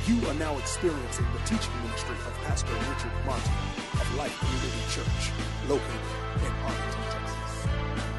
You are now experiencing the teaching ministry of Pastor Richard Martin of Life Community Church, located in Arlington, Texas.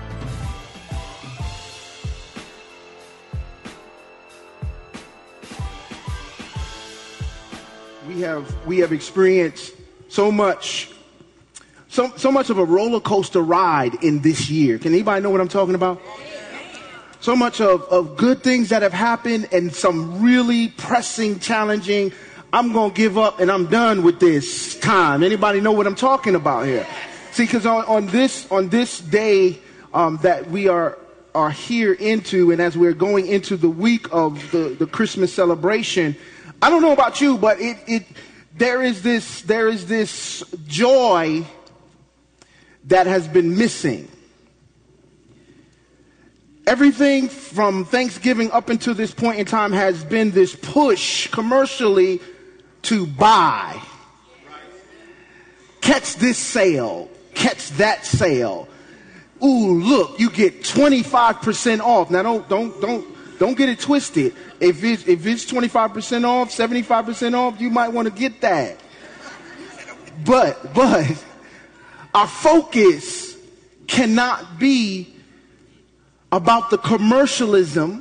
We have experienced so much of a roller coaster ride in this year. Can anybody know what I'm talking about? So much of good things that have happened and some really pressing, challenging, I'm going to give up and I'm done with this time. Anybody know what I'm talking about here? See, because on this day that we are here into, and as we're going into the week of the Christmas celebration, I don't know about you, but there is this joy that has been missing. Everything from Thanksgiving up until this point in time has been this push commercially to buy. Catch this sale, catch that sale. Ooh, look, you get 25% off. Now don't get it twisted. If it's 25% off, 75% off, you might want to get that. But our focus cannot be about the commercialism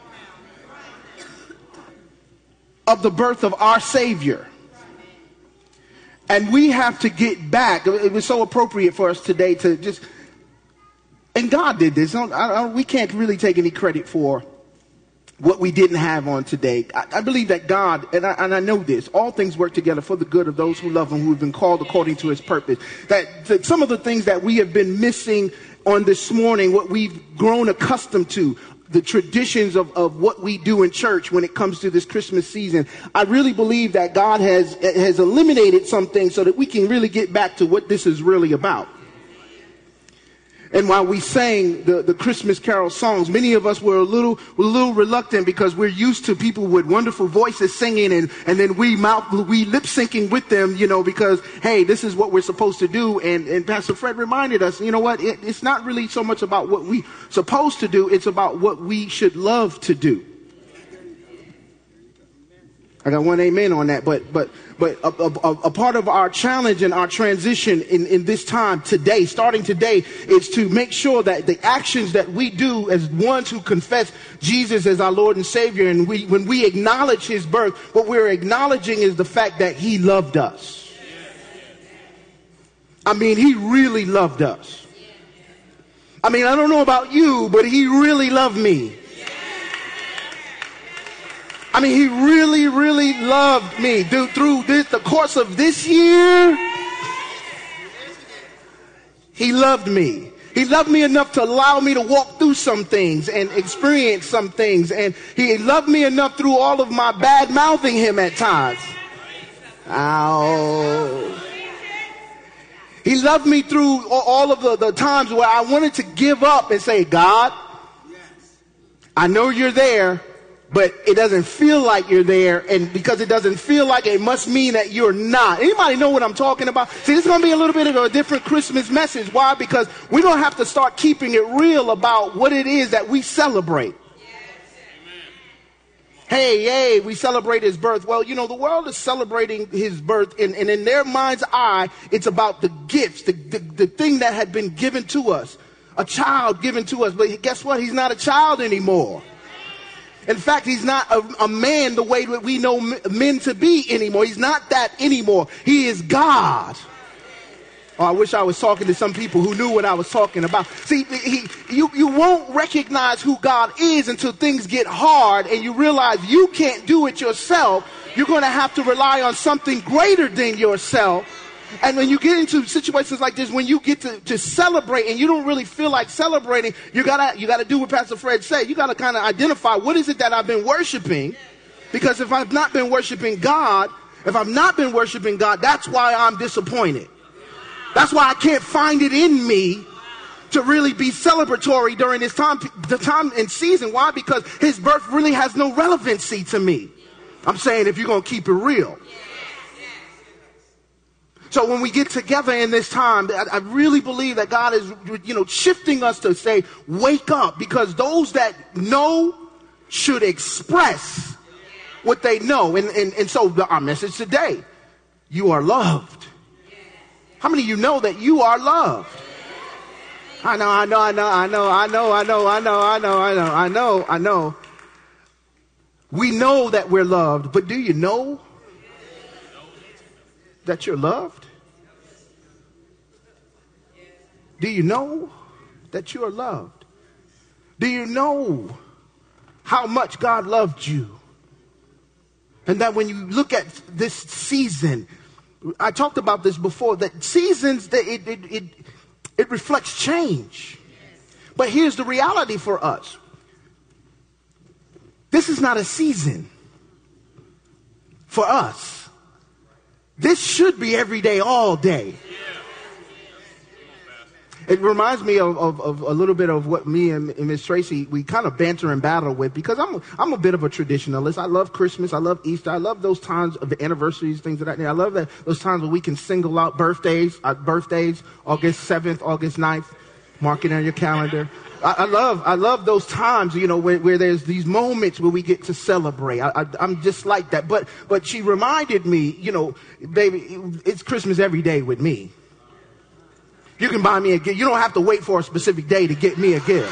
of the birth of our Savior. And we have to get back. It was so appropriate for us today to just, and God did this. We can't really take any credit for what we didn't have on today. I believe that God, and I know this, all things work together for the good of those who love him, who have been called according to his purpose. That some of the things that we have been missing on this morning, what we've grown accustomed to, the traditions of what we do in church when it comes to this Christmas season, I really believe that God has eliminated some things so that we can really get back to what this is really about. And while we sang the Christmas carol songs, many of us were a little reluctant because we're used to people with wonderful voices singing and then we lip syncing with them, because, hey, this is what we're supposed to do. And Pastor Fred reminded us, you know what? It's not really so much about what we're supposed to do. It's about what we should love to do. I got one amen on that, but a part of our challenge and our transition in this time today, starting today, is to make sure that the actions that we do as ones who confess Jesus as our Lord and Savior, and when we acknowledge his birth, what we're acknowledging is the fact that he loved us. I mean, he really loved us. I mean, I don't know about you, but he really loved me. I mean, he really, really loved me. Through the course of this year, he loved me. He loved me enough to allow me to walk through some things and experience some things. And he loved me enough through all of my bad mouthing him at times. Ow. He loved me through all of the times where I wanted to give up and say, God, I know you're there, but it doesn't feel like you're there, and because it doesn't feel like it must mean that you're not. Anybody know what I'm talking about? See, this is going to be a little bit of a different Christmas message. Why? Because we're going to have to start keeping it real about what it is that we celebrate. Hey, we celebrate his birth. Well, the world is celebrating his birth, and in their mind's eye, it's about the gifts, the thing that had been given to us, a child given to us. But guess what? He's not a child anymore. In fact, he's not a man the way that we know men to be anymore. He's not that anymore. He is God. Oh, I wish I was talking to some people who knew what I was talking about. See, you won't recognize who God is until things get hard and you realize you can't do it yourself. You're going to have to rely on something greater than yourself. And when you get into situations like this, when you get to celebrate and you don't really feel like celebrating, you gotta do what Pastor Fred said. You gotta kind of identify, what is it that I've been worshiping? Because if I've not been worshiping God, that's why I'm disappointed. That's why I can't find it in me to really be celebratory during this time and season. Why? Because his birth really has no relevancy to me. I'm saying, if you're gonna keep it real. So when we get together in this time, I really believe that God is, shifting us to say, wake up, because those that know should express what they know. And so our message today, you are loved. How many of you know that you are loved? I know. We know that we're loved, but do you know that you're loved? Do you know that you are loved? Do you know how much God loved you? And that when you look at this season, I talked about this before, that seasons, it reflects change. But here's the reality for us. This is not a season for us. This should be every day, all day. It reminds me of a little bit of what me and Miss Tracy, we kind of banter and battle with, because I'm a bit of a traditionalist. I love Christmas. I love Easter. I love those times of the anniversaries, things of that nature. I love those times where we can single out birthdays, August 7th, August 9th, mark it on your calendar. I love those times, where there's these moments where we get to celebrate. I'm just like that. But she reminded me, baby, it's Christmas every day with me. You can buy me a gift. You don't have to wait for a specific day to get me a gift.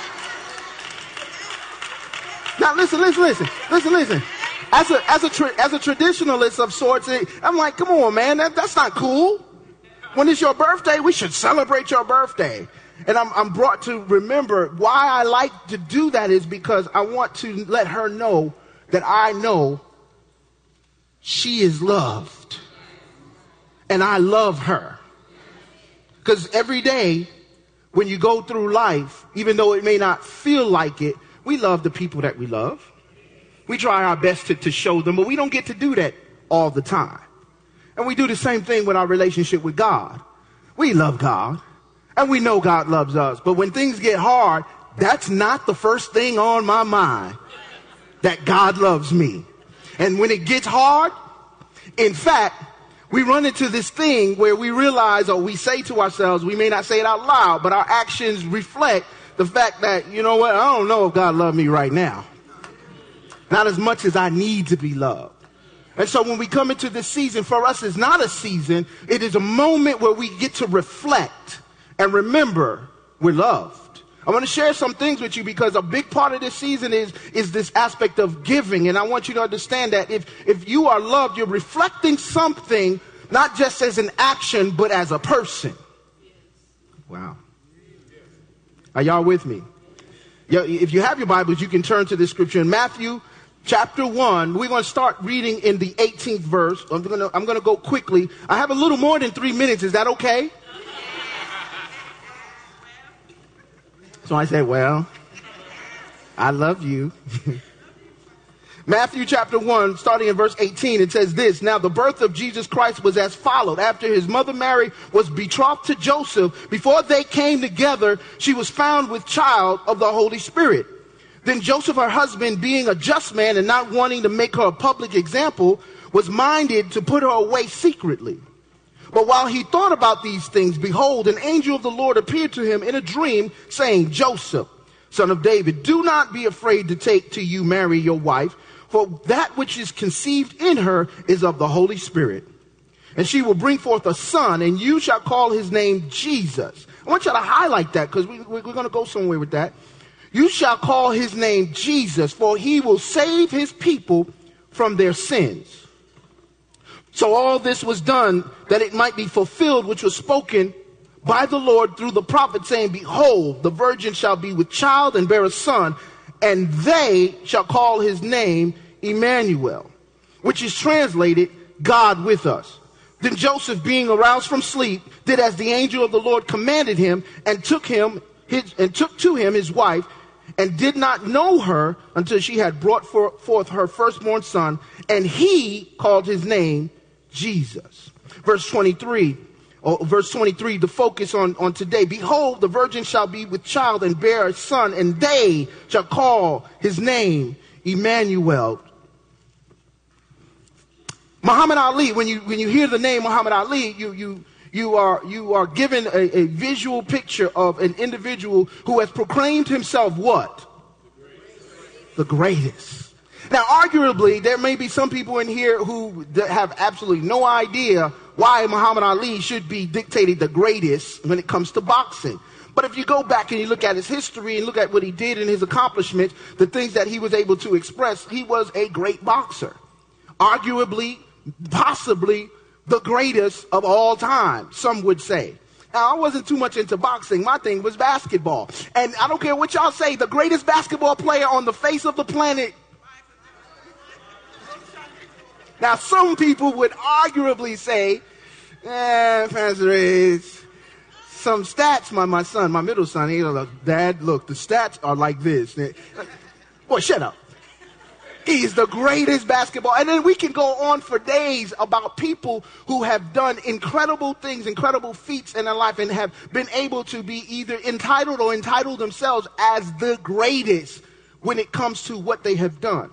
Now listen. As a traditionalist of sorts, I'm like, come on, man, that's not cool. When it's your birthday, we should celebrate your birthday. And I'm brought to remember why I like to do that is because I want to let her know that I know she is loved. And I love her. Because every day when you go through life, even though it may not feel like it, we love the people that we love. We try our best to show them, but we don't get to do that all the time. And we do the same thing with our relationship with God. We love God. And we know God loves us. But when things get hard, that's not the first thing on my mind, that God loves me. And when it gets hard, in fact, we run into this thing where we realize, or we say to ourselves, we may not say it out loud, but our actions reflect the fact that, you know what, I don't know if God loves me right now. Not as much as I need to be loved. And so when we come into this season, for us, it's not a season. It is a moment where we get to reflect and remember we're loved. I want to share some things with you because a big part of this season is this aspect of giving. And I want you to understand that if you are loved, you're reflecting something, not just as an action, but as a person. Wow. Are y'all with me? If you have your Bibles, you can turn to this scripture in Matthew chapter 1. We're going to start reading in the 18th verse. I'm going to go quickly. I have a little more than 3 minutes. Is that okay? So I said, well, I love you. Matthew chapter 1, starting in verse 18, it says this. Now the birth of Jesus Christ was as followed. After his mother Mary was betrothed to Joseph, before they came together, she was found with child of the Holy Spirit. Then Joseph, her husband, being a just man and not wanting to make her a public example, was minded to put her away secretly. But while he thought about these things, behold, an angel of the Lord appeared to him in a dream, saying, Joseph, son of David, do not be afraid to take to you Mary, your wife, for that which is conceived in her is of the Holy Spirit. And she will bring forth a son, and you shall call his name Jesus. I want you to highlight that because we're going to go somewhere with that. You shall call his name Jesus, for he will save his people from their sins. So all this was done that it might be fulfilled, which was spoken by the Lord through the prophet, saying, behold, the virgin shall be with child and bear a son, and they shall call his name Emmanuel, which is translated God with us. Then Joseph, being aroused from sleep, did as the angel of the Lord commanded him, and took to him his wife, and did not know her until she had brought forth her firstborn son, and he called his name Jesus. Verse 23, the focus on today. Behold, the virgin shall be with child and bear a son, and they shall call his name Emmanuel. Muhammad Ali, when you hear the name Muhammad Ali, you are given a visual picture of an individual who has proclaimed himself what? The greatest. Now, arguably, there may be some people in here who have absolutely no idea why Muhammad Ali should be dictated the greatest when it comes to boxing. But if you go back and you look at his history and look at what he did and his accomplishments, the things that he was able to express, he was a great boxer. Arguably, possibly the greatest of all time, some would say. Now, I wasn't too much into boxing. My thing was basketball. And I don't care what y'all say, the greatest basketball player on the face of the planet. Now, some people would arguably say, Pastor Reyes, some stats, my son, my middle son, he'll look, Dad, look, the stats are like this. Boy, shut up. He's the greatest basketball. And then we can go on for days about people who have done incredible things, incredible feats in their life and have been able to be either entitled or entitled themselves as the greatest when it comes to what they have done.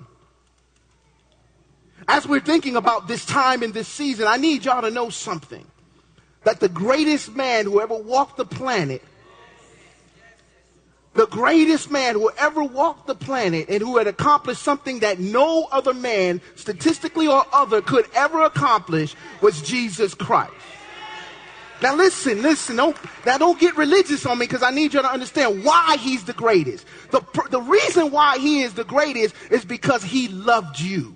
As we're thinking about this time in this season, I need y'all to know something. That the greatest man who ever walked the planet, the greatest man who ever walked the planet and who had accomplished something that no other man, statistically or other, could ever accomplish was Jesus Christ. Now listen, don't get religious on me because I need you to understand why he's the greatest. The reason why he is the greatest is because he loved you.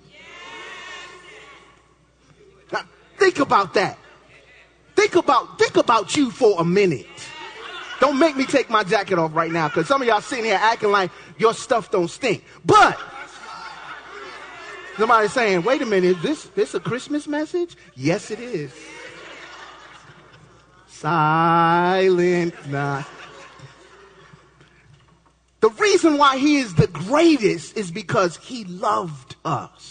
Now think about that. Think about you for a minute. Don't make me take my jacket off right now because some of y'all sitting here acting like your stuff don't stink. But somebody's saying, wait a minute, is this a Christmas message? Yes, it is. Silent night. The reason why he is the greatest is because he loved us.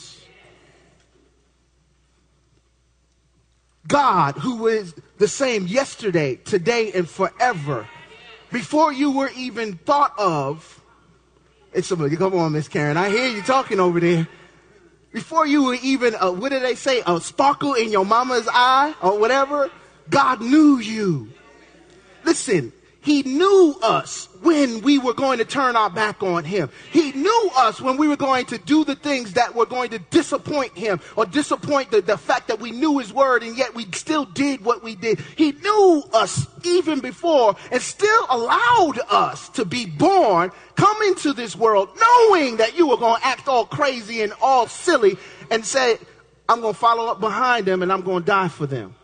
God, who is the same yesterday, today, and forever, before you were even thought of, it's somebody, come on, Miss Karen, I hear you talking over there. Before you were even, what did they say, a sparkle in your mama's eye or whatever, God knew you. Listen, he knew us when we were going to turn our back on him. He knew us when we were going to do the things that were going to disappoint him or disappoint the fact that we knew his word and yet we still did what we did. He knew us even before and still allowed us to be born, come into this world, knowing that you were going to act all crazy and all silly and say, I'm going to follow up behind them and I'm going to die for them.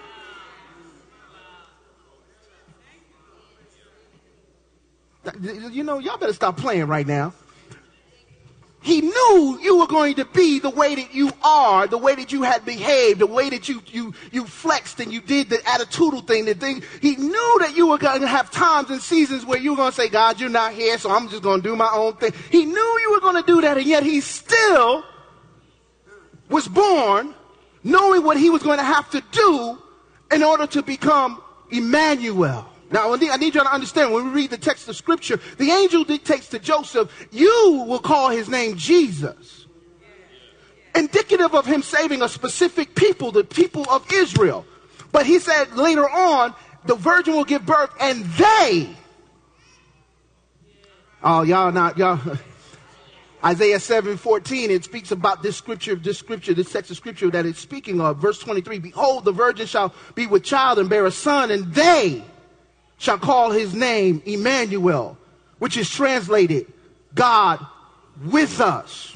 You know, y'all better stop playing right now. He knew you were going to be the way that you are, the way that you had behaved, the way that you flexed and you did the attitudinal thing, the thing. He knew that you were going to have times and seasons where you were going to say, God, you're not here, so I'm just going to do my own thing. He knew you were going to do that, and yet he still was born knowing what he was going to have to do in order to become Emmanuel. Now, I need you to understand, when we read the text of Scripture, the angel dictates to Joseph, you will call his name Jesus. Indicative of him saving a specific people, the people of Israel. But he said later on, the virgin will give birth and they. Oh, y'all. Isaiah 7:14, it speaks about this text of Scripture that it's speaking of. Verse 23, behold, the virgin shall be with child and bear a son, and they shall call his name Emmanuel, which is translated God with us.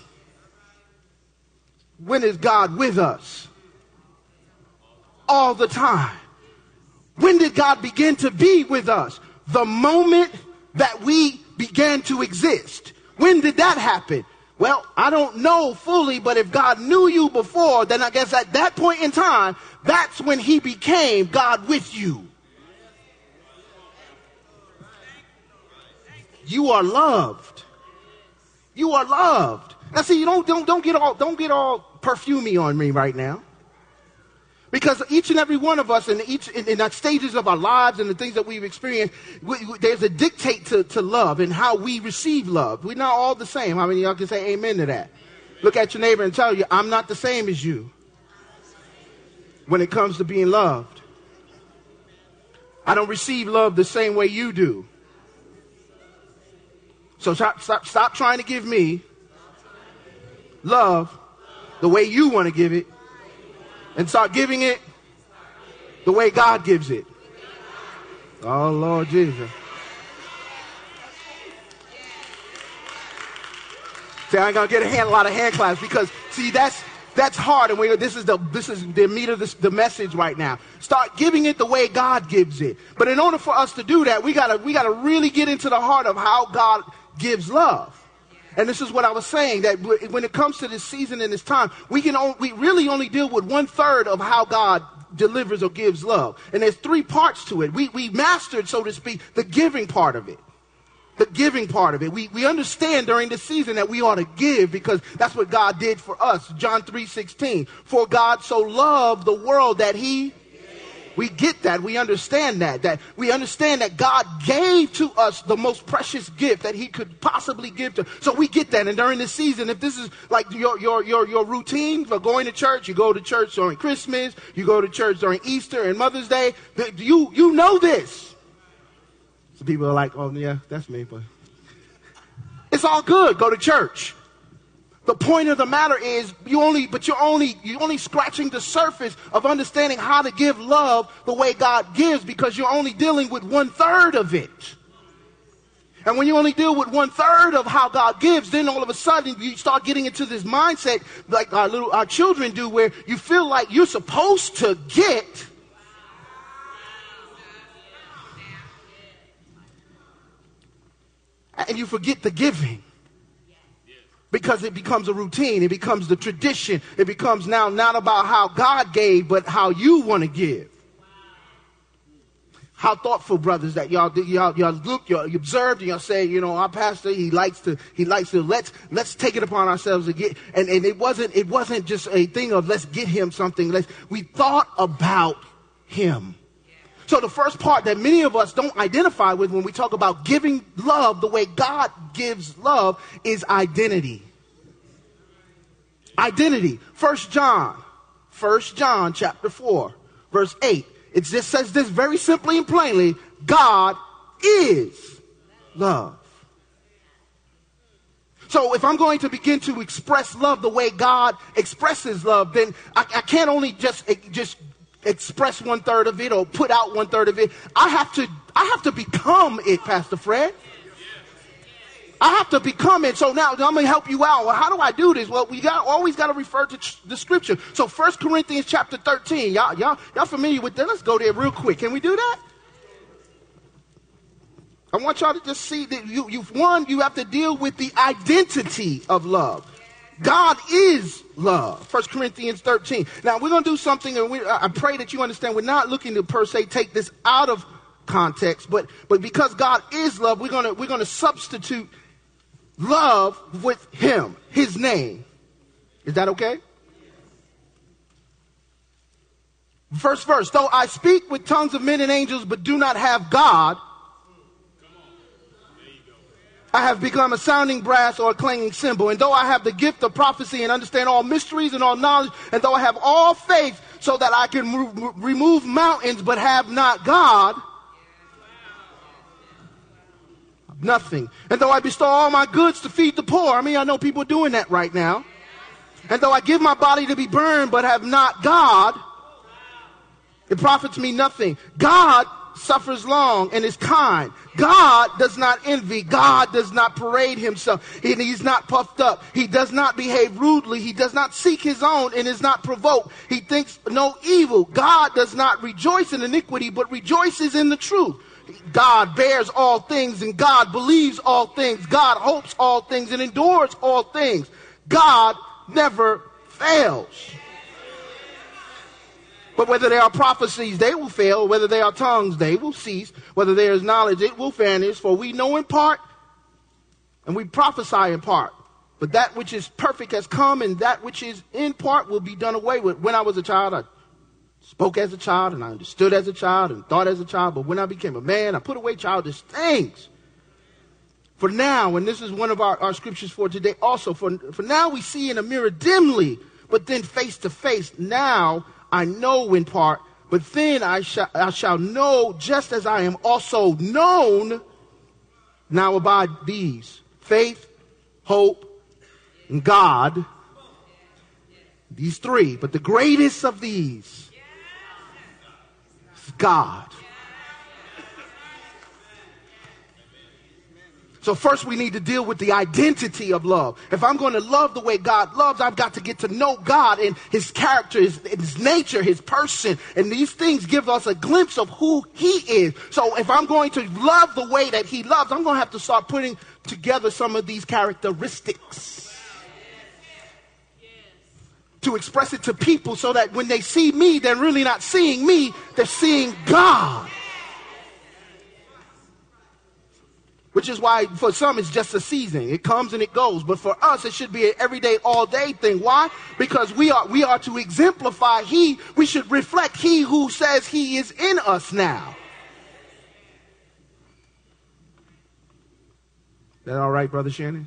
When is God with us? All the time. When did God begin to be with us? The moment that we began to exist. When did that happen? Well, I don't know fully, but if God knew you before, then I guess at that point in time, that's when he became God with you. You are loved. You are loved. Now, see, you don't get all perfumey on me right now, because each and every one of us, in the stages of our lives and the things that we've experienced, there's a dictate to love and how we receive love. We're not all the same. How many of y'all can say amen to that? Look at your neighbor and tell you, I'm not the same as you when it comes to being loved. I don't receive love the same way you do. So stop trying to give me love the way you want to give it, and start giving it the way God gives it. Oh, Lord Jesus. See, I ain't gonna get a lot of hand claps because, see, that's hard, and this is the meat of the message right now. Start giving it the way God gives it. But in order for us to do that, we gotta really get into the heart of how God gives love. And this is what I was saying, that when it comes to this season and this time, we really only deal with 1/3 of how God delivers or gives love. And there's 3 parts to it. We mastered, so to speak, the giving part of it. The giving part of it. We understand during this season that we ought to give because that's what God did for us. John 3:16. For God so loved the world that he... We get that. We understand that we understand that God gave to us the most precious gift that he could possibly give to. So we get that. And during this season, if this is like your routine for going to church, you go to church during Christmas, you go to church during Easter and Mother's Day, you know this. So people are like, oh yeah, that's me, but it's all good. Go to church. The point of the matter is you're only scratching the surface of understanding how to give love the way God gives because you're only dealing with 1/3 of it. And when you only deal with 1/3 of how God gives, then all of a sudden you start getting into this mindset like our children do where you feel like you're supposed to get. And you forget the giving. Because it becomes a routine. It becomes the tradition. It becomes now not about how God gave, but how you want to give. How thoughtful, brothers, that y'all look, you observed, and y'all say, you know, our pastor, he likes to let's take it upon ourselves to get, and it wasn't just a thing of let's get him something. We thought about him. So the first part that many of us don't identify with when we talk about giving love the way God gives love is identity. Identity. 1 John chapter 4, verse 8. It just says this very simply and plainly. God is love. So if I'm going to begin to express love the way God expresses love, then I can't only just express 1/3 of it or put out 1/3 of it. I have to become it, Pastor Fred. I have to become it. So now I'm going to help you out. Well, how do I do this? Well, we always got to refer to the scripture. So 1 Corinthians chapter 13. Y'all familiar with that? Let's go there real quick. Can we do that? I want y'all to just see that you have to deal with the identity of love. God is love. 1 Corinthians 13. Now, we're going to do something, and I pray that you understand we're not looking to per se take this out of context, but because God is love, we're going to substitute love with him, his name. Is that okay? First verse. Though I speak with tongues of men and angels, but do not have God, I have become a sounding brass or a clanging cymbal. And though I have the gift of prophecy and understand all mysteries and all knowledge, and though I have all faith so that I can remove mountains but have not God, nothing. And though I bestow all my goods to feed the poor, I know people doing that right now. And though I give my body to be burned but have not God, it profits me nothing. God suffers long and is kind. God does not envy. God does not parade himself. He's not puffed up. He does not behave rudely. He does not seek his own and is not provoked. He thinks no evil. God does not rejoice in iniquity, but rejoices in the truth. God bears all things, and God believes all things. God hopes all things and endures all things. God never fails. But whether there are prophecies, they will fail. Whether there are tongues, they will cease. Whether there is knowledge, it will vanish. For we know in part, and we prophesy in part. But that which is perfect has come, and that which is in part will be done away with. When I was a child, I spoke as a child, and I understood as a child, and thought as a child. But when I became a man, I put away childish things. For now, and this is one of our scriptures for today also, for now we see in a mirror dimly, but then face to face. Now I know in part, but then I shall know just as I am also known. Now abide these: faith, hope, and God, These three, but the greatest of these is God. So first we need to deal with the identity of love. If I'm going to love the way God loves, I've got to get to know God and his character, his nature, his person. And these things give us a glimpse of who he is. So if I'm going to love the way that he loves, I'm going to have to start putting together some of these characteristics to express it to people so that when they see me, they're really not seeing me, they're seeing God. Which is why for some it's just a season. It comes and it goes. But for us, it should be an everyday, all day thing. Why? Because we are to exemplify we should reflect he who says he is in us now. That all right, Brother Shannon?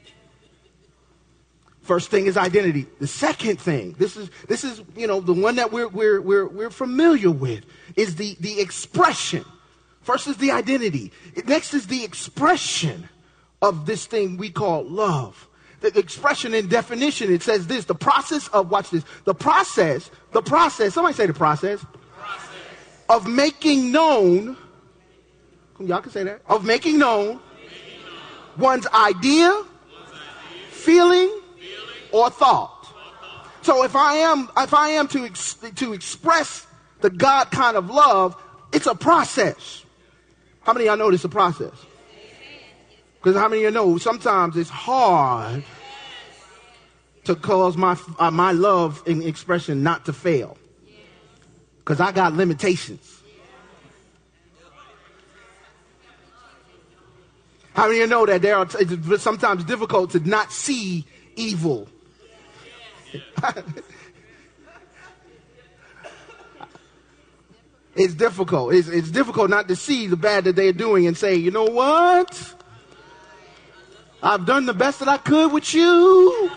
First thing is identity. The second thing, this is the one that we're familiar with, is the expression. First is the identity. Next is the expression of this thing we call love. The expression and definition, it says this, the process of, watch this, the process, somebody say the process. Of making known, y'all can say that, of making known one's idea, feeling, or thought. So if I am to express the God kind of love, it's a process. How many of y'all know this is a process? Because how many of you know sometimes it's hard to cause my love and expression not to fail? Because I got limitations. How many of you know that it's sometimes difficult to not see evil? It's difficult. It's difficult not to see the bad that they're doing and say, you know what? I've done the best that I could with you.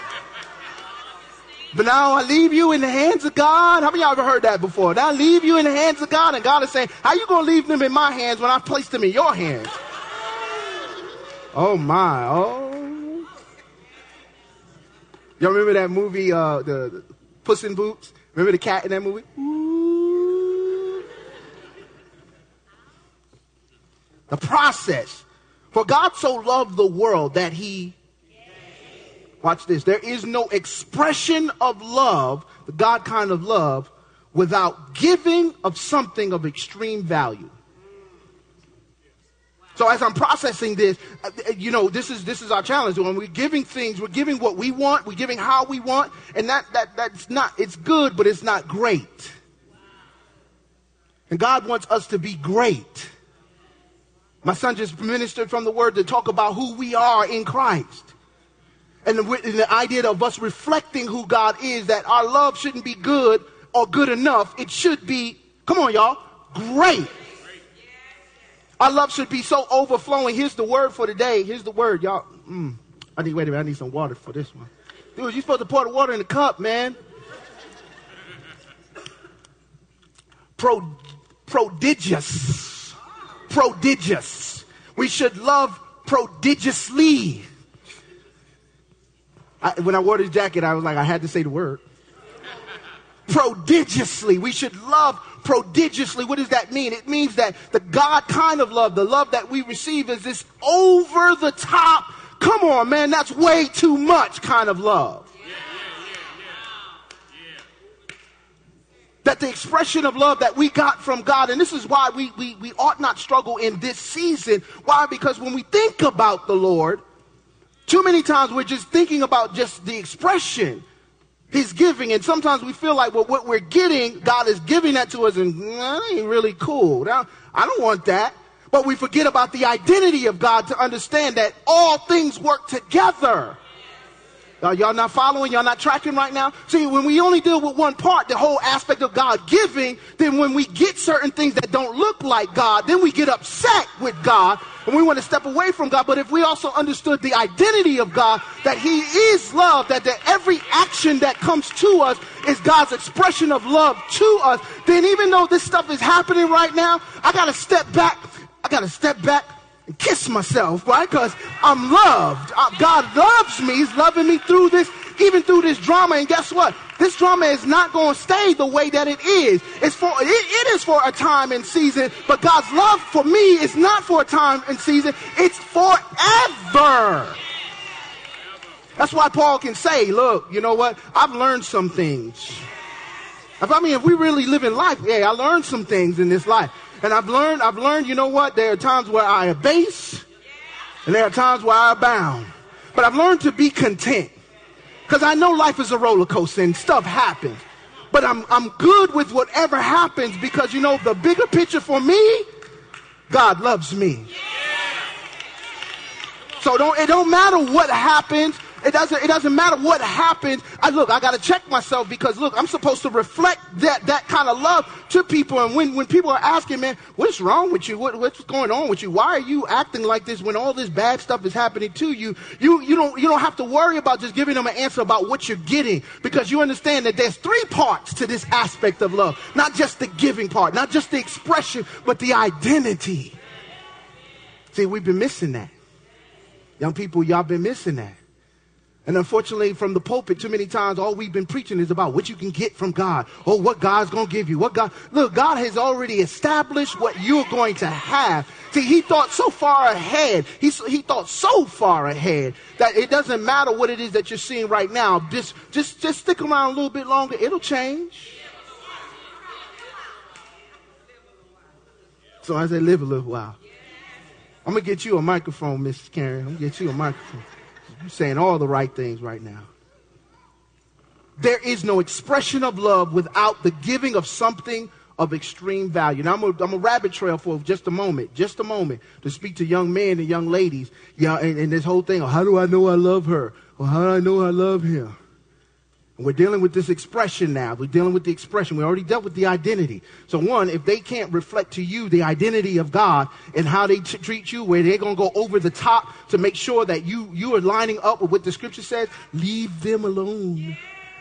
But now I leave you in the hands of God. How many of y'all ever heard that before? Now I leave you in the hands of God, and God is saying, how you going to leave them in my hands when I placed them in your hands? Oh my, oh. Y'all remember that movie, the Puss in Boots? Remember the cat in that movie? The process. For God so loved the world that he, watch this, there is no expression of love, the God kind of love, without giving of something of extreme value. So as I'm processing this, this is our challenge. When we're giving things, we're giving what we want, we're giving how we want, and that's not, it's good, but it's not great. And God wants us to be great. My son just ministered from the word to talk about who we are in Christ. And the idea of us reflecting who God is, that our love shouldn't be good or good enough. It should be, come on y'all, great. Our love should be so overflowing. Here's the word for today. Here's the word, y'all. Wait a minute, I need some water for this one. Dude, you're supposed to pour the water in the cup, man. Prodigious. We should love prodigiously. When I wore this jacket, I was like, I had to say the word. Prodigiously. We should love prodigiously. What does that mean? It means that the God kind of love, the love that we receive, is this over the top, come on, man, that's way too much kind of love. That the expression of love that we got from God, and this is why we ought not struggle in this season. Why? Because when we think about the Lord, too many times we're just thinking about just the expression he's giving, and sometimes we feel like, well, what we're getting, God is giving that to us, and that ain't really cool. Now, I don't want that. But we forget about the identity of God to understand that all things work together. Y'all not following? Y'all not tracking right now? See, when we only deal with one part, the whole aspect of God giving, then when we get certain things that don't look like God, then we get upset with God and we want to step away from God. But if we also understood the identity of God, that he is love, that every action that comes to us is God's expression of love to us, then even though this stuff is happening right now, I got to step back and kiss myself, right? Because I'm loved. God loves me. He's loving me through this. even through this drama. And guess what? This drama is not going to stay the way that it is. It is for a time and season, but God's love for me is not for a time and season. It's forever. That's why Paul can say, look, you know what? I've learned some things. I mean, if we really live in life, I learned some things in this life. And I've learned, you know what? There are times where I abase, and there are times where I abound. But I've learned to be content. Because I know life is a roller coaster and stuff happens. But I'm good with whatever happens because, you know, the bigger picture for me, God loves me. So it don't matter what happens. It doesn't matter what happens. I got to check myself because, look, I'm supposed to reflect that kind of love to people. And when people are asking, man, what's wrong with you? What's going on with you? Why are you acting like this when all this bad stuff is happening to you? You don't have to worry about just giving them an answer about what you're getting, because you understand that there's 3 parts to this aspect of love. Not just the giving part, not just the expression, but the identity. See, we've been missing that. Young people, y'all been missing that. And unfortunately, from the pulpit, too many times, all we've been preaching is about what you can get from God. Oh, what God's going to give you. Look, God has already established what you're going to have. See, he thought so far ahead. He thought so far ahead that it doesn't matter what it is that you're seeing right now. Just stick around a little bit longer. It'll change. So I say, live a little while. I'm going to get you a microphone, Mrs. Karen. I'm going to get you a microphone. You're saying all the right things right now. There is no expression of love without the giving of something of extreme value. Now, I'm a rabbit trail for just a moment, to speak to young men and young ladies. Yeah, and this whole thing, how do I know I love her? Or how do I know I love him? And we're dealing with this expression now. We're dealing with the expression. We already dealt with the identity. So one, if they can't reflect to you the identity of God and how they treat you, where they're going to go over the top to make sure that you are lining up with what the scripture says, leave them alone.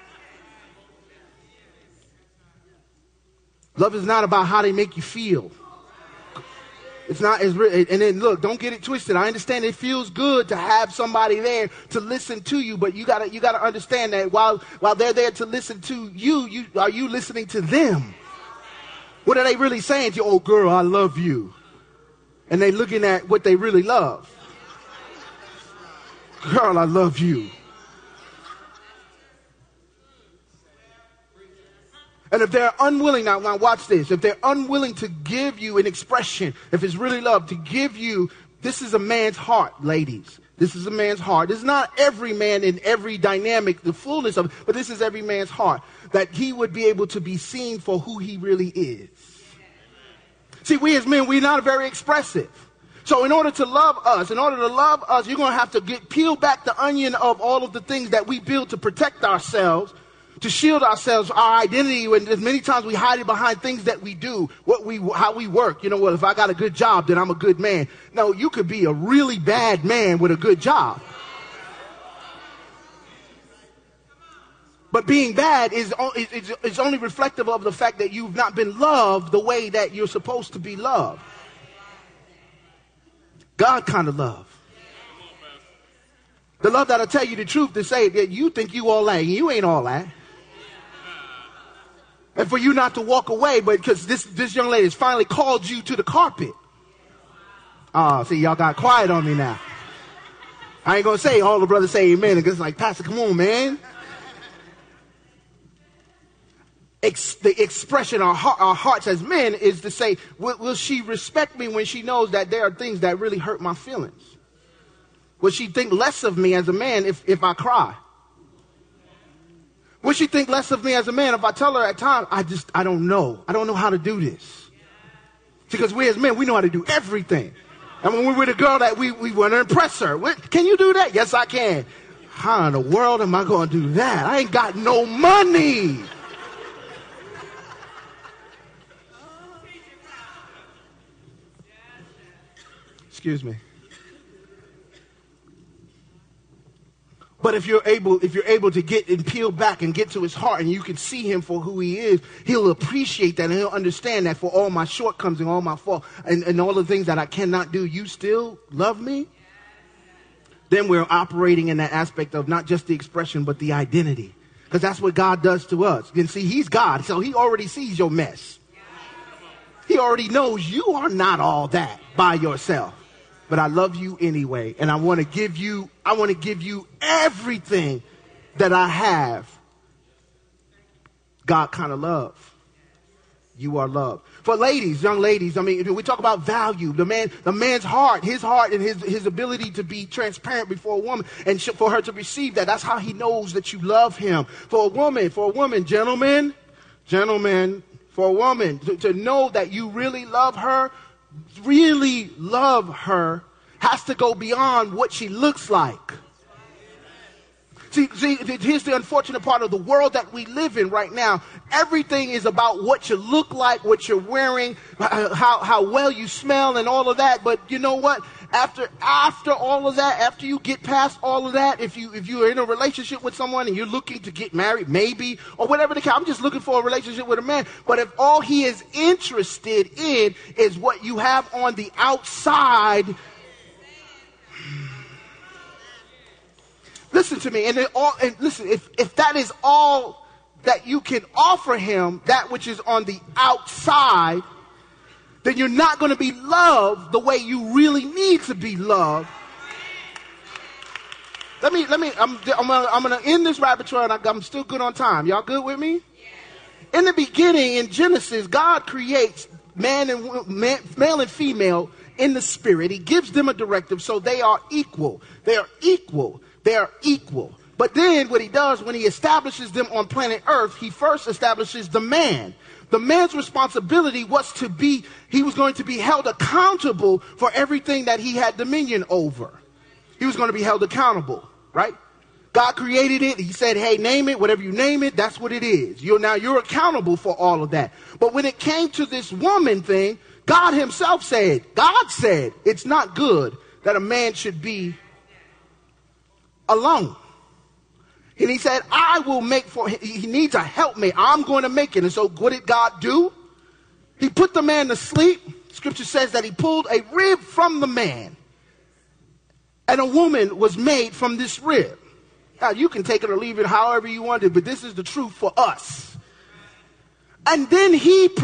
Love is not about how they make you feel. It's not as real. And then look, don't get it twisted. I understand it feels good to have somebody there to listen to you, but you gotta understand that while they're there to listen to you, are you listening to them? What are they really saying to you? Oh, girl, I love you. And they looking at what they really love. Girl, I love you. And if they're unwilling, now watch this, if they're unwilling to give you an expression, if it's really love, to give you, this is a man's heart, ladies. This is a man's heart. This is not every man in every dynamic, the fullness of it, but this is every man's heart, that he would be able to be seen for who he really is. See, we as men, we're not very expressive. So in order to love us, you're going to have to peel back the onion of all of the things that we build to protect ourselves, to shield ourselves, our identity, and as many times we hide it behind things that we do, how we work. You know what, if I got a good job, then I'm a good man. No, you could be a really bad man with a good job. But being bad is only reflective of the fact that you've not been loved the way that you're supposed to be loved. God kind of love. The love that'll tell you the truth, to say that you think you all that, and you ain't all that. And for you not to walk away, but because this young lady has finally called you to the carpet. See, y'all got quiet on me now. I ain't going to say all the brothers say amen. It's like, Pastor, come on, man. The expression, our hearts as men, is to say, will she respect me when she knows that there are things that really hurt my feelings? Will she think less of me as a man if I cry? Will she think less of me as a man if I tell her at times, I don't know. I don't know how to do this. Because we as men, we know how to do everything. And when we're with a girl that we want to impress her, can you do that? Yes, I can. How in the world am I going to do that? I ain't got no money. Excuse me. But if you're able to get and peel back and get to his heart, and you can see him for who he is, he'll appreciate that, and he'll understand that for all my shortcomings and all my faults and all the things that I cannot do, you still love me? then we're operating in that aspect of not just the expression, but the identity. Because that's what God does to us. And see, he's God, so he already sees your mess. He already knows you are not all that by yourself. But I love you anyway, and I want to give you everything that I have. God kind of love. You are loved. For ladies, young ladies, I mean, we talk about value. The man's heart, and his ability to be transparent before a woman, and for her to receive that. That's how he knows that you love him. For a woman, gentlemen, for a woman to know that you really love her, has to go beyond what she looks like. See, here's the unfortunate part of the world that we live in right now. Everything is about what you look like, what you're wearing, how well you smell and all of that. But you know what? After all of that, after you get past all of that, if you're in a relationship with someone and you're looking to get married, maybe, or whatever the case, I'm just looking for a relationship with a man. But if all he is interested in is what you have on the outside, listen to me, and listen, if that is all that you can offer him, that which is on the outside, then you're not going to be loved the way you really need to be loved. I'm going to end this rabbit trail, and I'm still good on time. Y'all good with me? In the beginning, in Genesis, God creates male and female in the spirit. He gives them a directive, so they are equal. They are equal. But then what he does when he establishes them on planet Earth, he first establishes the man. The man's responsibility was he was going to be held accountable for everything that he had dominion over. He was going to be held accountable, right? God created it. He said, hey, name it, whatever you name it, that's what it is. You're accountable for all of that. But when it came to this woman thing, God himself said, it's not good that a man should be alone. And he said, I will make for him. He needs a helpmate. I'm going to make it. And so what did God do? He put the man to sleep. Scripture says that he pulled a rib from the man. And a woman was made from this rib. Now, you can take it or leave it however you want it, but this is the truth for us. And then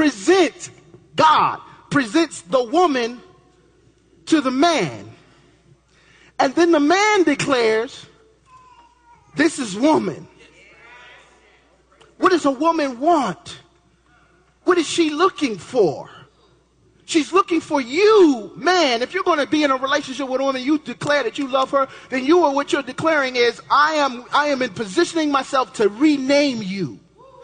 God presents the woman to the man. And then the man declares, this is woman. What does a woman want? What is she looking for? She's looking for you, man. If you're going to be in a relationship with a woman, you declare that you love her, then what you're declaring is, I am in positioning myself to rename you.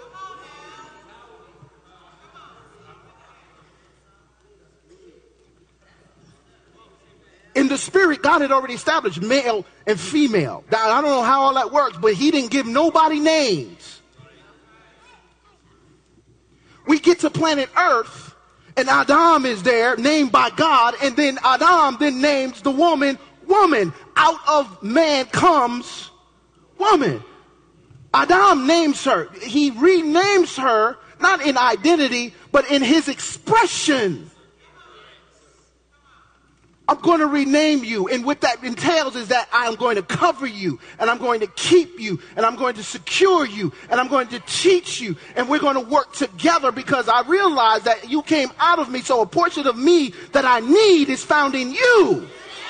In the spirit, God had already established male and female. Now, I don't know how all that works, but he didn't give nobody names. We get to planet Earth, and Adam is there, named by God, and then Adam then names the woman. Out of man comes woman. Adam names her. He renames her, not in identity, but in his expression. I'm going to rename you. And what that entails is that I am going to cover you, and I'm going to keep you, and I'm going to secure you, and I'm going to teach you, and we're going to work together because I realize that you came out of me, so a portion of me that I need is found in you.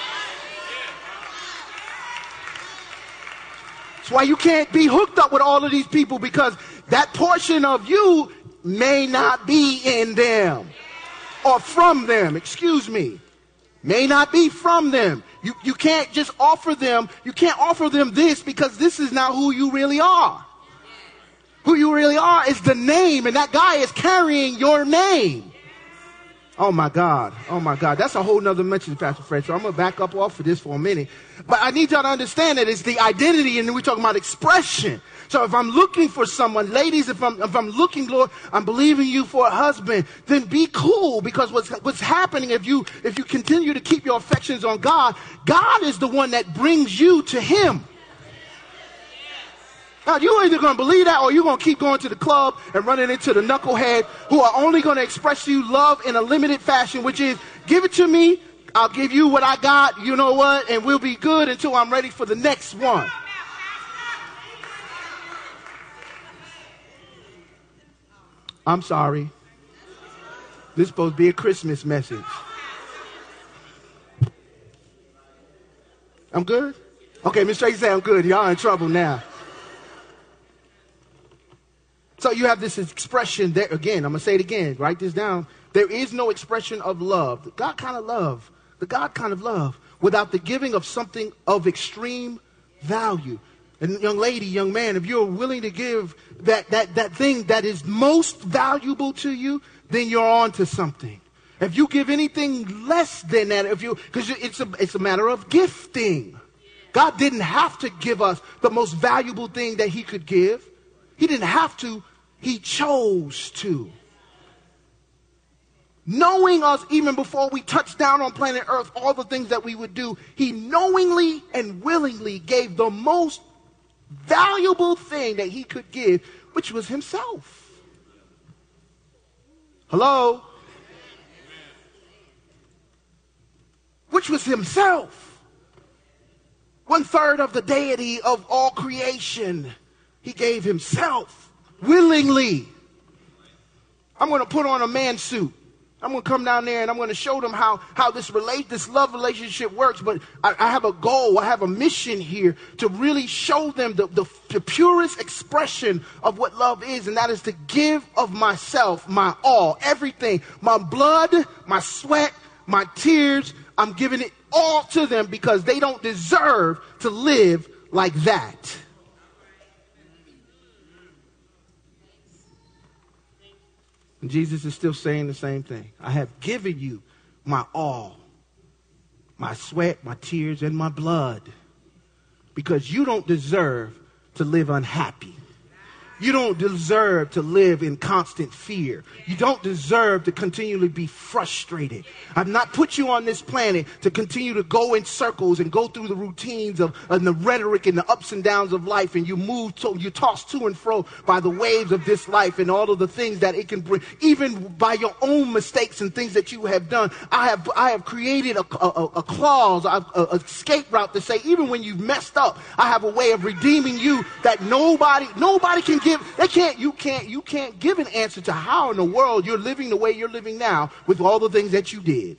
That's why you can't be hooked up with all of these people, because that portion of you may not be in them or from them, may not be from them. You can't just offer them, this because this is not who you really are. Who you really are is the name, and that guy is carrying your name. Oh my God. That's a whole nother mention, Pastor Fred. So I'm going to back up off of this for a minute. But I need y'all to understand that it's the identity, and then we're talking about expression. So if I'm looking for someone, ladies, if I'm looking, Lord, I'm believing you for a husband, then be cool, because what's happening if you continue to keep your affections on God, God is the one that brings you to him. Now, you're either going to believe that, or you're going to keep going to the club and running into the knucklehead who are only going to express to you love in a limited fashion, which is, give it to me, I'll give you what I got, you know what, and we'll be good until I'm ready for the next one. I'm sorry. This is supposed to be a Christmas message. I'm good? Okay, Miss Tracy said I'm good. Y'all in trouble now. So you have this expression there. Again, I'm going to say it again. Write this down. There is no expression of love, the God kind of love, without the giving of something of extreme value. And young lady, young man, if you're willing to give that thing that is most valuable to you, then you're on to something. If you give anything less than that, because it's a matter of gifting. God didn't have to give us the most valuable thing that he could give. He didn't have to. He chose to. Knowing us even before we touched down on planet Earth, all the things that we would do, he knowingly and willingly gave the most valuable thing that he could give, which was himself. Hello? Which was himself. 1/3 of the deity of all creation. He gave himself willingly. I'm going to put on a man suit. I'm going to come down there and I'm going to show them how this love relationship works. But I have a goal. I have a mission here to really show them the purest expression of what love is. And that is to give of myself, my all, everything, my blood, my sweat, my tears. I'm giving it all to them because they don't deserve to live like that. And Jesus is still saying the same thing. I have given you my all, my sweat, my tears, and my blood, because you don't deserve to live unhappy. You don't deserve to live in constant fear. You don't deserve to continually be frustrated. I've not put you on this planet to continue to go in circles and go through the routines of the rhetoric and the ups and downs of life, and you toss to and fro by the waves of this life and all of the things that it can bring, even by your own mistakes and things that you have done. I have created a clause, an escape route to say, even when you've messed up, I have a way of redeeming you that nobody can give. You can't give an answer to how in the world you're living the way you're living now with all the things that you did.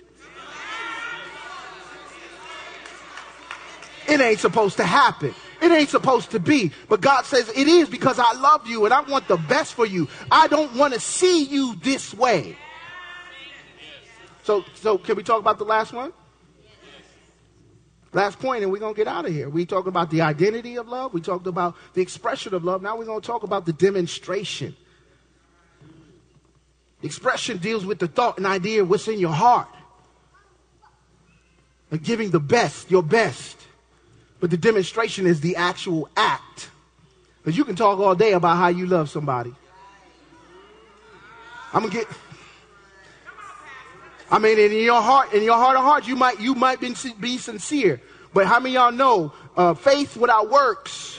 It ain't supposed to happen. It ain't supposed to be. But God says it is because I love you and I want the best for you. I don't want to see you this way. So can we talk about the last one? Last point, and we're going to get out of here. We talked about the identity of love. We talked about the expression of love. Now we're going to talk about the demonstration. The expression deals with the thought and idea of what's in your heart. And giving the best, your best. But the demonstration is the actual act. Because you can talk all day about how you love somebody. In your heart of hearts, you might be sincere. But how many of y'all know faith without works?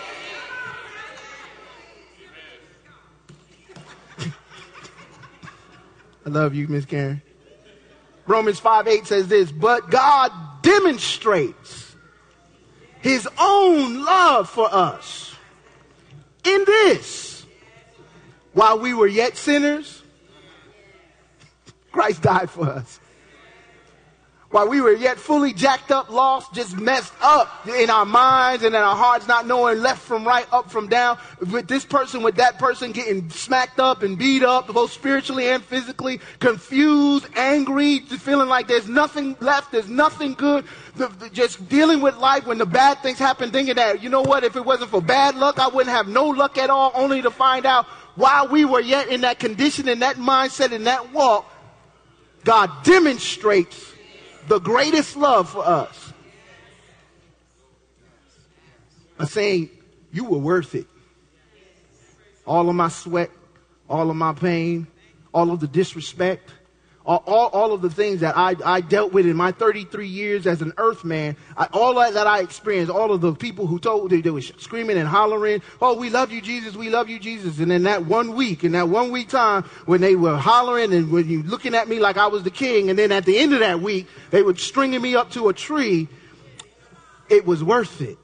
I love you, Miss Karen. Romans 5:8 says this, but God demonstrates his own love for us in this: while we were yet sinners, Christ died for us. While we were yet fully jacked up, lost, just messed up in our minds and in our hearts, not knowing left from right, up from down, with this person, with that person, getting smacked up and beat up, both spiritually and physically, confused, angry, just feeling like there's nothing left, there's nothing good, just dealing with life when the bad things happen, thinking that, you know what, if it wasn't for bad luck, I wouldn't have no luck at all, only to find out while we were yet in that condition, in that mindset, in that walk, God demonstrates the greatest love for us. I'm saying you were worth it. All of my sweat, all of my pain, all of the disrespect, all of the things that I dealt with in my 33 years as an earth man, all that I experienced, all of the people who told, they were screaming and hollering, oh, we love you, Jesus, we love you, Jesus. And in that 1 week, time, when they were hollering and when you looking at me like I was the king, and then at the end of that week, they were stringing me up to a tree, it was worth it.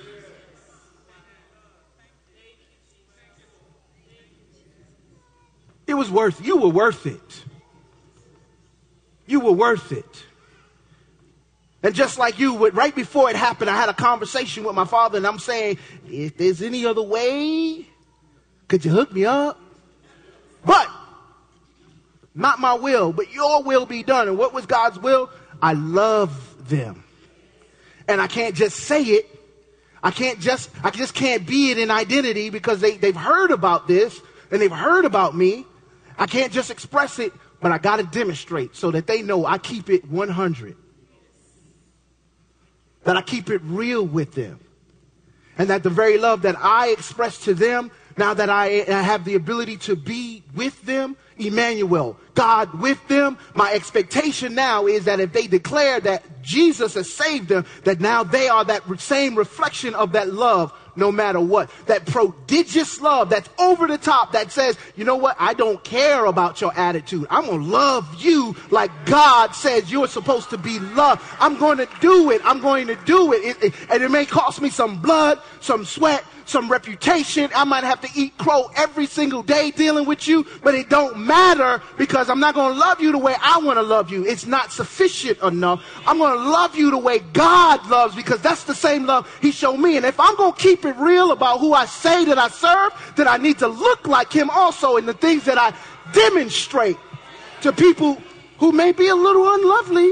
It was worth, you were worth it. You were worth it. And just like you, right before it happened, I had a conversation with my father, and I'm saying, if there's any other way, could you hook me up? But, not my will, but your will be done. And what was God's will? I love them. And I can't just say it. I just can't be it in identity because they've heard about this, and they've heard about me. I can't just express it. But I got to demonstrate so that they know I keep it 100. That I keep it real with them. And that the very love that I express to them, now that I have the ability to be with them, Emmanuel, God with them, my expectation now is that if they declare that Jesus has saved them, that now they are that same reflection of that love no matter what. That prodigious love that's over the top that says, you know what, I don't care about your attitude. I'm going to love you like God says you're supposed to be loved. I'm going to do it. I'm going to do it. And it may cost me some blood, some sweat, some reputation. I might have to eat crow every single day dealing with you, but it don't matter because I'm not going to love you the way I want to love you. It's not sufficient enough. I'm going to love you the way God loves because that's the same love he showed me. And if I'm going to keep it real about who I say that I serve, then I need to look like him also in the things that I demonstrate to people who may be a little unlovely.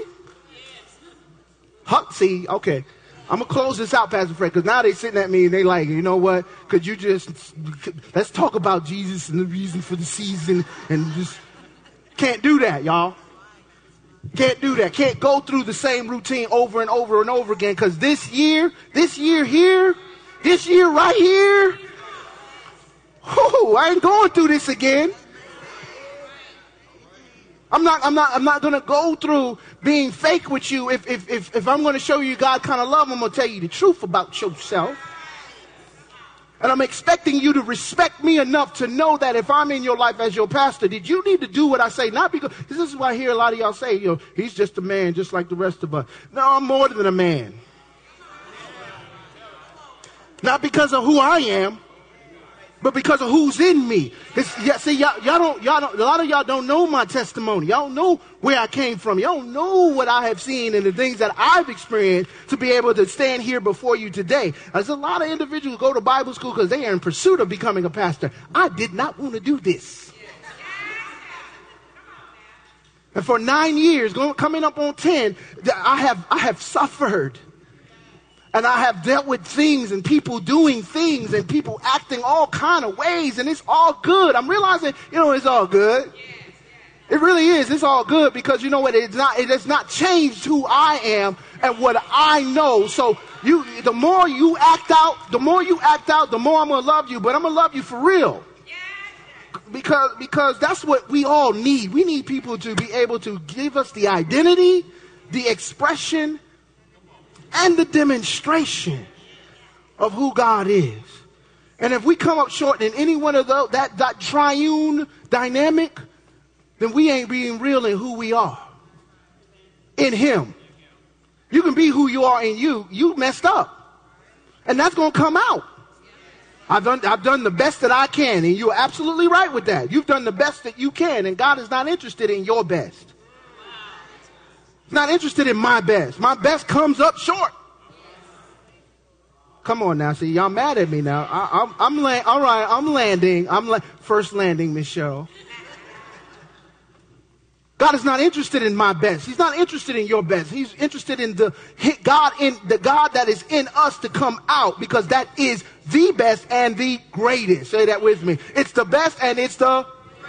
See, okay. I'm going to close this out, Pastor Fred, because now they're sitting at me and they like, you know what? Could you let's talk about Jesus and the reason for the season and just can't do that, y'all. Can't do that. Can't go through the same routine over and over and over again because this year right here, I ain't going through this again. I'm not going to go through being fake with you. If I'm going to show you God kind of love, I'm going to tell you the truth about yourself. And I'm expecting you to respect me enough to know that if I'm in your life as your pastor, did you need to do what I say? Not because, this is why I hear a lot of y'all say, he's just a man just like the rest of us. No, I'm more than a man. Not because of who I am, but because of who's in me. Y'all don't, a lot of y'all don't know my testimony. Y'all don't know where I came from. Y'all don't know what I have seen and the things that I've experienced to be able to stand here before you today. There's a lot of individuals who go to Bible school because they are in pursuit of becoming a pastor. I did not want to do this. And for 9 years, coming up on 10, I have suffered. And I have dealt with things and people doing things and people acting all kind of ways, and it's all good. I'm realizing, it's all good. It really is. It's all good because you know what? It has not changed who I am and what I know. So the more you act out, the more I'm going to love you, but I'm going to love you for real. Because that's what we all need. We need people to be able to give us the identity, the expression, and the demonstration of who God is. And if we come up short in any one of those, that triune dynamic, then we ain't being real in who we are. In him. You can be who you are in you. You messed up. And that's going to come out. I've done the best that I can, and you're absolutely right with that. You've done the best that you can, and God is not interested in your best. Not interested in my best. My best comes up short. Come on now. See, y'all mad at me now. I'm landing. First landing, Miss Cheryl. God is not interested in my best. He's not interested in your best. He's interested in the God that is in us to come out, because that is the best and the greatest. Say that with me. It's the best and it's the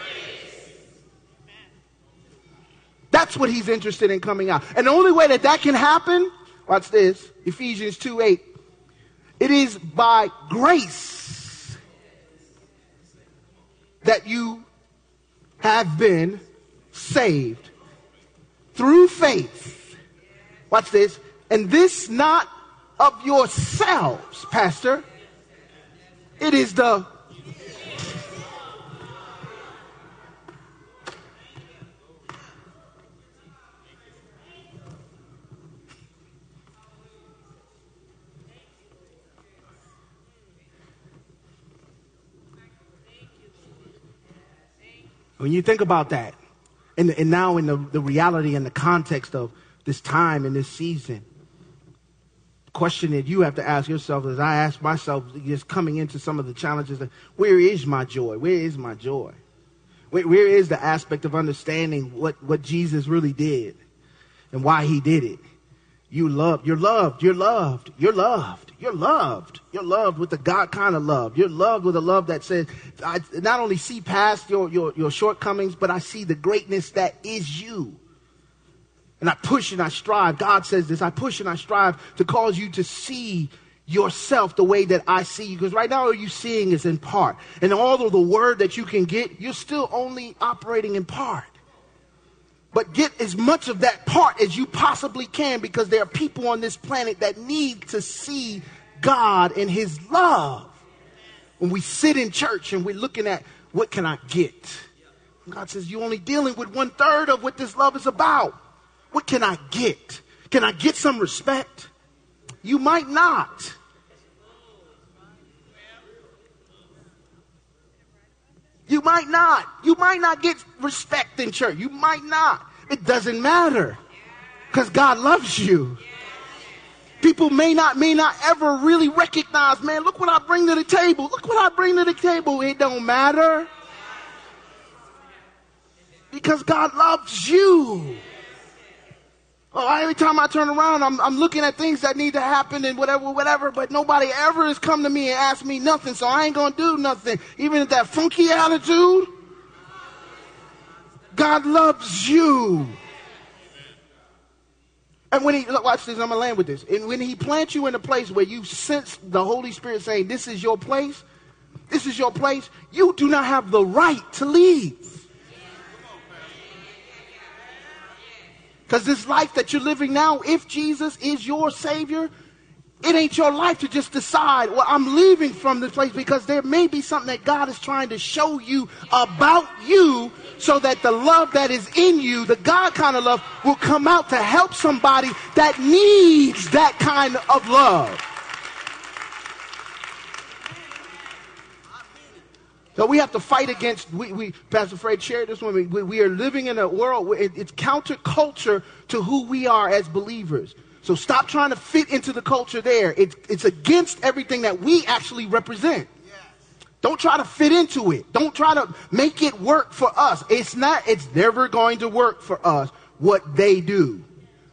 That's what he's interested in coming out. And the only way that can happen, watch this, Ephesians 2:8. It is by grace that you have been saved through faith. Watch this. And this not of yourselves, Pastor. It is the when you think about that, and now in the reality and the context of this time and this season, the question that you have to ask yourself, as I ask myself, just coming into some of the challenges, where is my joy? Where is my joy? Where is the aspect of understanding what Jesus really did and why he did it? You're loved with the God kind of love. You're loved with a love that says, I not only see past your shortcomings, but I see the greatness that is you. And I push and I strive. God says this, I push and I strive to cause you to see yourself the way that I see you. Because right now all you're seeing is in part. And all of the word that you can get, you're still only operating in part. But get as much of that part as you possibly can, because there are people on this planet that need to see God and his love. When we sit in church and we're looking at, what can I get? God says, you're only dealing with 1/3 of what this love is about. What can I get? Can I get some respect? You might not. You might not. You might not get respect in church. You might not. It doesn't matter, because God loves you. People may not ever really recognize, man, look what I bring to the table. Look what I bring to the table. It don't matter, because God loves you. Oh, every time I turn around, I'm looking at things that need to happen and whatever, but nobody ever has come to me and asked me nothing, so I ain't going to do nothing. Even with that funky attitude, God loves you. And when watch this, I'm going to land with this. And when he plants you in a place where you sense the Holy Spirit saying, this is your place, you do not have the right to leave. Because this life that you're living now, if Jesus is your Savior, it ain't your life to just decide, well, I'm leaving from this place, because there may be something that God is trying to show you about you, so that the love that is in you, the God kind of love, will come out to help somebody that needs that kind of love. So we have to fight against, Pastor Fred shared this one, we are living in a world where it's counterculture to who we are as believers. So stop trying to fit into the culture there. It's against everything that we actually represent. Don't try to fit into it. Don't try to make it work for us. It's never going to work for us what they do.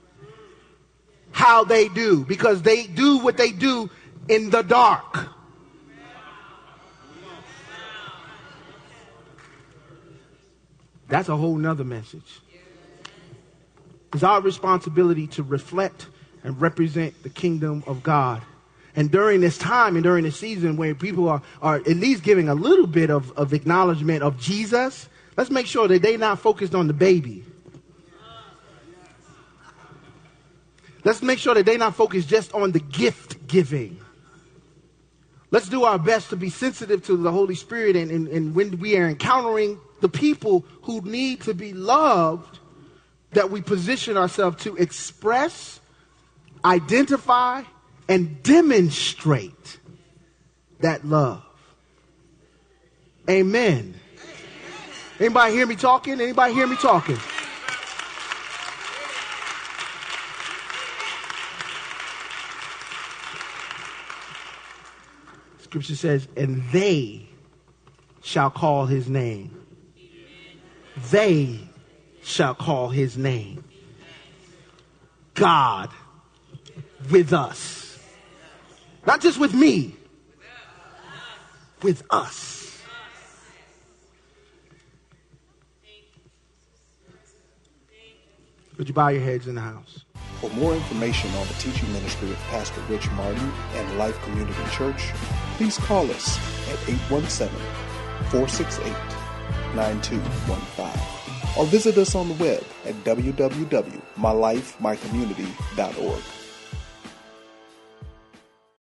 How they do. Because they do what they do in the dark. That's a whole nother message. It's our responsibility to reflect and represent the kingdom of God. And during this time and during this season where people are at least giving a little bit of acknowledgement of Jesus, let's make sure that they're not focused on the baby. Let's make sure that they're not focused just on the gift giving. Let's do our best to be sensitive to the Holy Spirit, and when we are encountering the people who need to be loved, that we position ourselves to express, identify, and demonstrate that love. Amen. Anybody hear me talking? Anybody hear me talking? Scripture says, and they shall call his name. They shall call his name God with us. Not just with me, with us. Would you bow your heads in the house? For more information on the teaching ministry of Pastor Rich Martin and Life Community Church, please call us at 817-468-9215. or visit us on the web at www.mylifemycommunity.org.